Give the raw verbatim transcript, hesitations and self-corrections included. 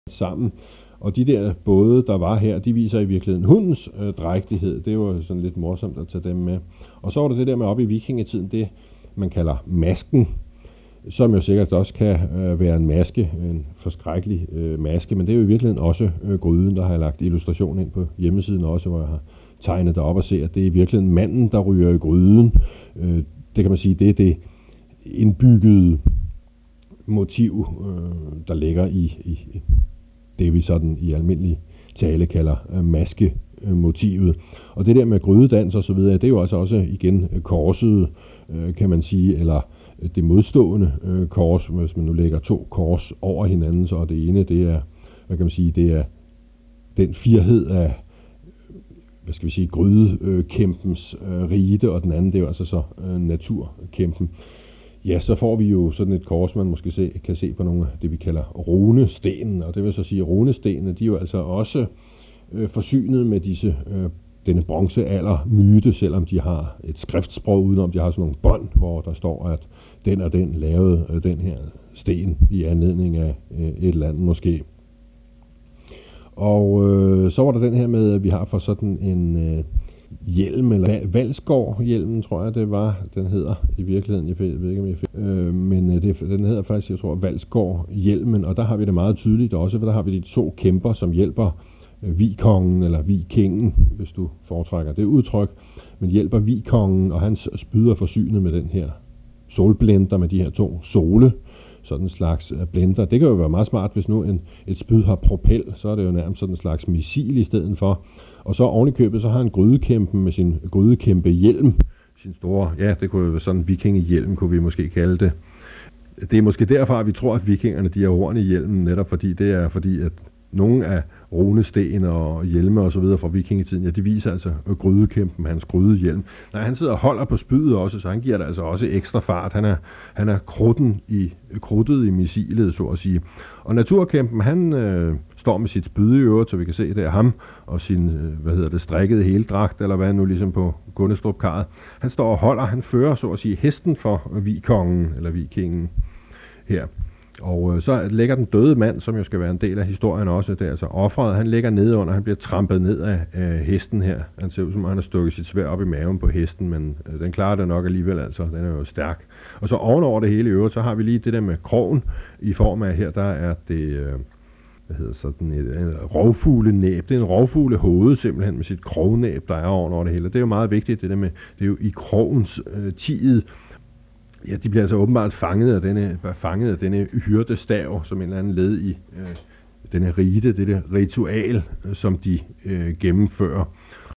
sammen. Og de der både, der var her, de viser i virkeligheden hundens øh, drægtighed. Det var sådan lidt morsomt at tage dem med. Og så var der det der med oppe i vikingetiden, det man kalder masken, som jo sikkert også kan øh, være en maske, en forskrækkelig øh, maske, men det er jo i virkeligheden også øh, gryden. Der har jeg lagt illustration ind på hjemmesiden også, hvor jeg har tegnet derop og se, at det er i virkeligheden manden, der ryger i gryden. Øh, det kan man sige, det er det indbyggede motiv, øh, der ligger i, i det, vi sådan i almindelig tale kalder øh, maskemotivet. Og det der med grydedans og så videre, det er jo også, også igen korset, øh, kan man sige, eller det modstående øh, kors, hvis man nu lægger to kors over hinanden, så det ene, det er, hvad kan man sige, det er den firhed af, hvad skal vi sige, grydekæmpens øh, rite, og den anden, det er jo altså så øh, naturkæmpen. Ja, så får vi jo sådan et kors, man måske se, kan se på nogle af det, vi kalder runestenen, og det vil så sige, at runestenene, de er jo altså også øh, forsynet med disse, øh, denne bronzealder myte, selvom de har et skriftsprog udenom, de har sådan nogle bånd, hvor der står, at den og den lavede øh, den her sten i anledning af øh, et eller andet måske. Og øh, så var der den her med, at vi har for sådan en øh, hjelm, eller Valsgaard-hjelmen, tror jeg det var, den hedder i virkeligheden, jeg ved ikke om jeg fik, øh, men øh, det, den hedder faktisk, jeg tror, Valsgaard-hjelmen, og der har vi det meget tydeligt også, for der har vi de to kæmper, som hjælper øh, vikongen, eller vikingen, hvis du foretrækker det udtryk, men hjælper vikongen, og hans spyd er forsynet med den her solblender, med de her to sole, sådan en slags blender. Det kan jo være meget smart, hvis nu en, et spyd har propel, så er det jo nærmest sådan en slags missil i stedet for. Og så oven i købet, så har han grydekæmpen med sin grydekæmpe hjelm, sin store, ja, det kunne jo være sådan en vikingehjelm, kunne vi måske kalde det. Det er måske derfor, at vi tror, at vikingerne, de har horn i hjelmen, netop fordi det er fordi, at nogle af runesten og hjelme og så videre fra vikingetiden, ja, de viser altså grydekæmpen, hans grydehjelm. Nej, han sidder og holder på spydet også, så han giver det altså også ekstra fart. Han er, han er krudten i, krudtet i missilet, så at sige. Og naturkæmpen, han øh, står med sit spyd i øvrigt, så vi kan se, det er ham og sin, øh, hvad hedder det, strikkede heldragt, eller hvad nu ligesom på Gunnestrup-karret. Han står og holder, han fører, så at sige, hesten for vikongen, eller vikingen her. Og øh, så ligger den døde mand, som jo skal være en del af historien også, det er altså offeret, han ligger nede under, han bliver trampet ned af, af hesten her. Han ser ud som om, han har stukket sit sværd op i maven på hesten, men øh, den klarer det nok alligevel, altså, den er jo stærk. Og så ovenover det hele i øvrigt, så har vi lige det der med krogen, i form af her, der er det, øh, hvad hedder sådan et, et rovfuglenæb. Det er en rovfuglehoved simpelthen med sit krognæb, der er ovenover det hele. Det er jo meget vigtigt, det der med, det er jo i krogens øh, tid. Ja, de bliver altså åbenbart fanget af denne, fanget af denne hyrdestav, som en eller anden led i øh, denne rite, dette ritual, øh, som de øh, gennemfører.